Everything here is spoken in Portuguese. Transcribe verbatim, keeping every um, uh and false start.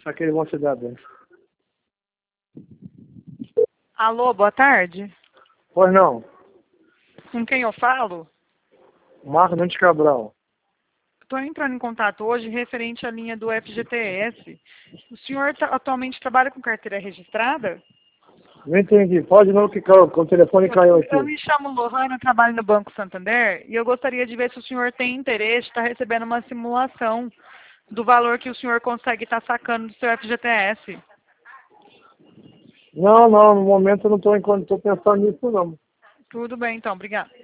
Achar que eles vão se dar bem. Alô, boa tarde. Pois não. Com quem eu falo? Marcos Nunes Cabral. Estou entrando em contato hoje referente à linha do F G T S. O senhor tá- atualmente trabalha com carteira registrada? Não entendi. Pode não que caiu, que o telefone caiu aqui. Eu me chamo Lohana, trabalho no Banco Santander e eu gostaria de ver se o senhor tem interesse, está recebendo uma simulação do valor que o senhor consegue estar sacando do seu F G T S. Não, não, no momento eu não estou pensando nisso não. Tudo bem, então, obrigado.